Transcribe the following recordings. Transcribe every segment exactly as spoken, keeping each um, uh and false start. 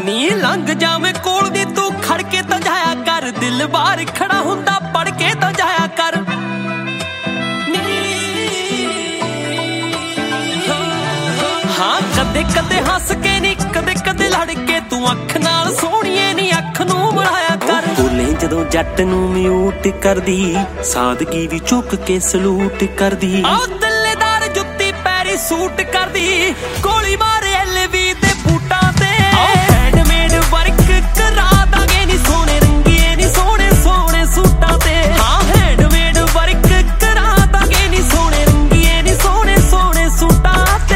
ਨੀ ਲੰਘ ਜਾਵੇਂ ਕੋਲ ਦੀ ਤੂੰ ਖੜ ਕੇ ਤਾਂ ਜਾਇਆ ਕਰ, ਦਿਲ ਬਾਹਰ ਖੜਾ ਹੁੰਦਾ ਪੜ ਕੇ ਤਾਂ ਜਾਇਆ ਕਰ। ਹਾਂ ਕਦੇ ਕਦੇ ਹੱਸ ਕੇ ਨੀ ਕਦੇ ਕਦੇ ਲੜ ਕੇ, ਤੂੰ ਅੱਖ ਨਾਲ ਸੋਹਣੀਏ ਨੀ ਅੱਖ ਨੂੰ ਮਿਲਾਇਆ ਕਰ। ਬੋਲੇ ਜਦੋਂ ਜੱਟ ਨੂੰ ਮਿਊਟ ਕਰਦੀ, ਸਾਦਗੀ ਵੀ ਚੁੱਕ ਕੇ ਸਲੂਟ ਕਰਦੀ। ਆਹ ਦਿੱਲੇਦਾਰ ਜੁੱਤੀ ਪੈਰੀ ਸੂਟ ਕਰਦੀ, ਗੋਲੀ ਮਾਰੇ ਐਲ ਵੀ ਦੇ ਬੂਟਾਂ ਤੇ। ਹੈਂਡਮੇਡ ਵਰਕ ਕਰਾ ਦਾਂਗੇ ਨੀ ਸੋਹਣੇ ਰੰਗੀਏ ਨੀ ਸੋਹਣੇ ਸੋਹਣੇ ਸੂਟਾਂ ਤੇ। ਹਾਂ ਹੈਂਡਮੇਡ ਵਰਕ ਕਰਾ ਦਾਂਗੇ ਨੀ ਸੋਹਣੇ ਰੰਗੀਏ ਨੀ ਸੋਹਣੇ ਸੋਹਣੇ ਸੂਟਾਂ ਤੇ।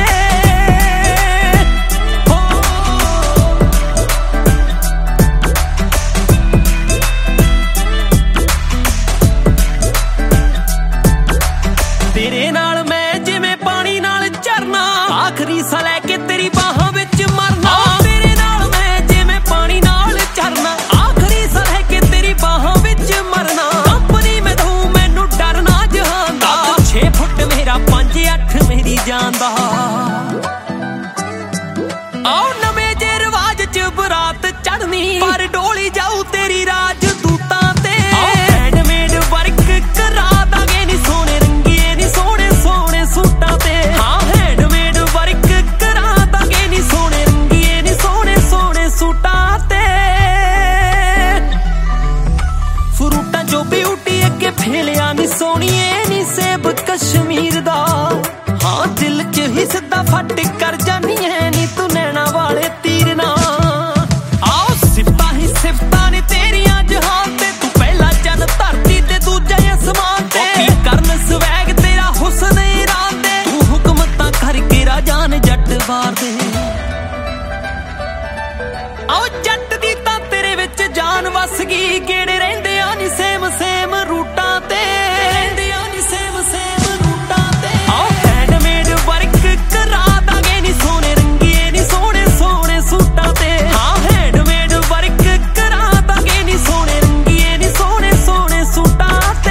ਤੇਰੇ ਨਾਲ ਮੈਂ ਜਿਵੇਂ ਪਾਣੀ ਨਾਲ ਝਰਨਾ, ਆਖਰੀ ਸਾਹ ਲੈ ਕੇ ਤੇਰੀ ਬਾਹਾਂ ਵਿੱਚ ਮਰਨਾ। ਤੇਰੇ ਨਾਲ ਮੈਂ ਜਿਵੇਂ ਪਾਣੀ ਨਾਲ ਝਰਨਾ, ਆਖਰੀ ਸਾਹ ਲੈ ਕੇ ਤੇਰੀ ਬਾਹਾਂ ਵਿੱਚ ਮਰਨਾ। ਕੰਪਨੀ ਮੈਂ ਦਊਂ ਮੈਨੂੰ ਡਰਨਾ ਜਹਾਨ ਦਾ, ਛੇ ਫੁੱਟ ਮੇਰਾ ਪੰਜ ਅੱਠ ਮੇਰੀ ਜਾਨ ਦਾ। ਆਓ ਨਵੇਂ ਜੇ ਰਿਵਾਜ ਚ ਬਰਾਤ ਚੜਨੀ, ਪਰ ਡੋਲੀ ਜਾਊ ਤੇਰੀ ਰਾਜਦੂਤਾਂ ਤੇ। ਹੈਂਡਮੇਡ ਵਰਕ ਕਰਾ ਦਾਂਗੇ ਨੀ ਸੋਹਣੇ ਰੰਗੀਏ ਨੀ ਸੋਹਣੇ ਸੋਹਣੇ ਸੂਟਾਂ ਤੇ। ਹਾਂ ਹੈਂਡਮੇਡ ਵਰਕ ਕਰਾ ਦਾਂਗੇ ਨੀ ਸੋਹਣੇ ਰੰਗੀਏ ਨੀ ਸੋਹਣੇ ਸੋਹਣੇ ਸੂਟਾਂ ਤੇ। ਫਰੂਟਾਂ ਚੋਂ ਬਿਊਟੀ ਅੱਗੇ ਫੇਲਿਆ ਨੀ ਸੋਹਣੀਏ ਨੀ ਸੇਬ ਕਸ਼ਮੀਰ ਦਾ। ਹਾਂ ਦਿਲ ਚ ਹੀ ਸਿੱਧਾ ਫੱਟ ਕਰ ਜਾਨੀ ਐ ਨੀ ਤੂੰ ਨੈਣਾ ਵਾਲੇ ਤੀਰ ਨਾ। ਆਓ ਸਿਫਤਾਂ ਹੀ ਸਿਫਤਾਂ ਨੇ ਤੇਰੀਆਂ ਜਹਾਨ ਤੇ, ਤੂੰ ਪਹਿਲਾ ਚੰਨ ਧਰਤੀ ਤੇ ਦੂਜਾ ਅਸਮਾਨ ਤੇ। ਕੀ ਕਰਨ ਸਵੈਗ ਤੇਰਾ ਹੁਸਨ ਇਰਾਨ ਦੇ, ਤੂੰ ਹੁਕਮਤਾਂ ਕਰਕੇ ਰਾਜਾਨ ਜੱਟ ਬਾਰ ਦੇ। ਆਓ ਜੱਟ ਦੀ ਤਾਂ ਤੇਰੇ ਵਿੱਚ ਜਾਨ ਵਸ ਗਈ, ਗੇੜੇ ਰਹਿੰਦੇ ਆ ਨੀ ਸੇਮ ਸੇਮ ਰੂਟਾਂ ਤੇ। ਰਹਿੰਦੇ ਆ ਨੀ ਸੇਮ ਸੇਮ ਰੂਟਾਂ ਤੇ। ਆਓ ਹੈਂਡਮੇਡ ਵਰਕ ਕਰਾ ਦਾਂਗੇ ਨੀ ਸੋਹਣੇ ਰੰਗੀਏ ਨੀ ਸੋਹਣੇ ਸੋਹਣੇ ਸੂਟਾਂ ਤੇ। ਹਾਂ ਹੈਂਡਮੇਡ ਵਰਕ ਕਰਾ ਦਾਂਗੇ ਨੀ ਸੋਹਣੇ ਰੰਗੀਏ ਨੀ ਸੋਹਣੇ ਸੋਹਣੇ ਸੂਟਾਂ ਤੇ।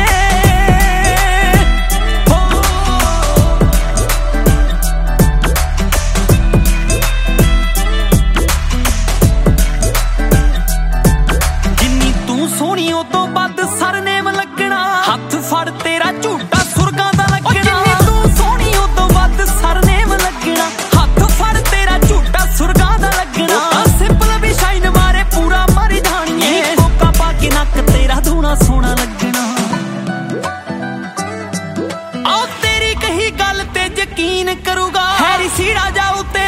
ਜਿੰਨੀ ਤੂੰ ਸੋਹਣੀ ਉਦੋਂ ਵੱਧ ਸਰਨੇਮ ਲੱਗਣਾ, ਹੱਥ ਫੜ ਤੇਰਾ ਝੂਟਾ ਸੁਰਗਾਂ ਦਾ ਲੱਗਣਾ। ਜਿੰਨੀ ਤੂੰ ਸੋਹਣੀ ਉਦੋਂ ਵੱਧ ਸਰਨੇਮ ਲੱਗਣਾ, ਹੱਥ ਫੜ ਤੇਰਾ ਝੂਟਾ ਸੁਰਗਾਂ ਦਾ ਲੱਗਣਾ। ਸਿੰਪਲ ਵੀ ਸ਼ਾਈਨ ਮਾਰੇ ਪੂਰਾ ਮਰ ਜਾਣੀਏ, ਕੋਕਾ ਪਾ ਕੇ ਨੱਕ ਤੇਰਾ ਧੂਣਾ ਸੋਹਣਾ ਲੱਗਣਾ। ਆਓ ਤੇਰੀ ਕਹੀ ਗੱਲ ਤੇ ਯਕੀਨ ਕਰੂਗਾ, ਹੈਰੀ ਸੀੜਾ ਜਾਊ ਤੇ